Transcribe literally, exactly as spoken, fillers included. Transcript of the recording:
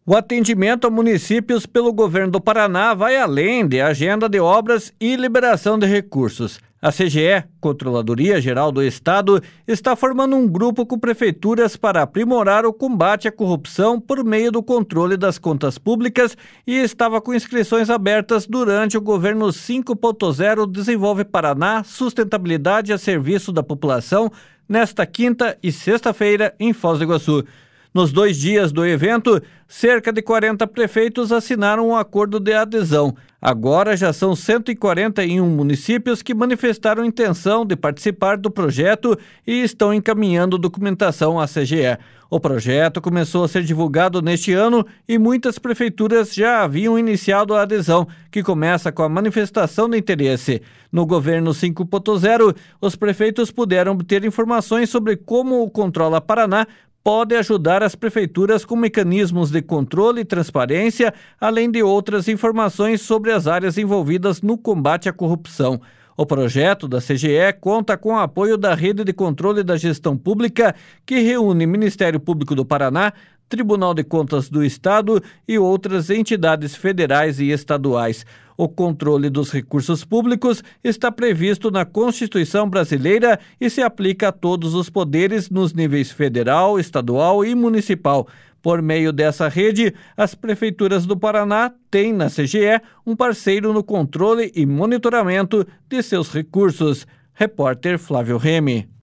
O atendimento a municípios pelo governo do Paraná vai além de agenda de obras e liberação de recursos. A C G E, Controladoria Geral do Estado, está formando um grupo com prefeituras para aprimorar o combate à corrupção por meio do controle das contas públicas e estava com inscrições abertas durante o governo cinco ponto zero Desenvolve Paraná Sustentabilidade a Serviço da População, nesta quinta e sexta-feira em Foz do Iguaçu. Nos dois dias do evento, cerca de quarenta prefeitos assinaram um acordo de adesão. Agora já são cento e quarenta e um municípios que manifestaram intenção de participar do projeto e estão encaminhando documentação à C G E. O projeto começou a ser divulgado neste ano e muitas prefeituras já haviam iniciado a adesão, que começa com a manifestação de interesse. No governo cinco ponto zero, os prefeitos puderam obter informações sobre como o Controla Paraná pode ajudar as prefeituras com mecanismos de controle e transparência, além de outras informações sobre as áreas envolvidas no combate à corrupção. O projeto da C G E conta com o apoio da Rede de Controle da Gestão Pública, que reúne Ministério Público do Paraná, Tribunal de Contas do Estado e outras entidades federais e estaduais. O controle dos recursos públicos está previsto na Constituição brasileira e se aplica a todos os poderes nos níveis federal, estadual e municipal. Por meio dessa rede, as prefeituras do Paraná têm na C G E um parceiro no controle e monitoramento de seus recursos. Repórter Flávio Remy.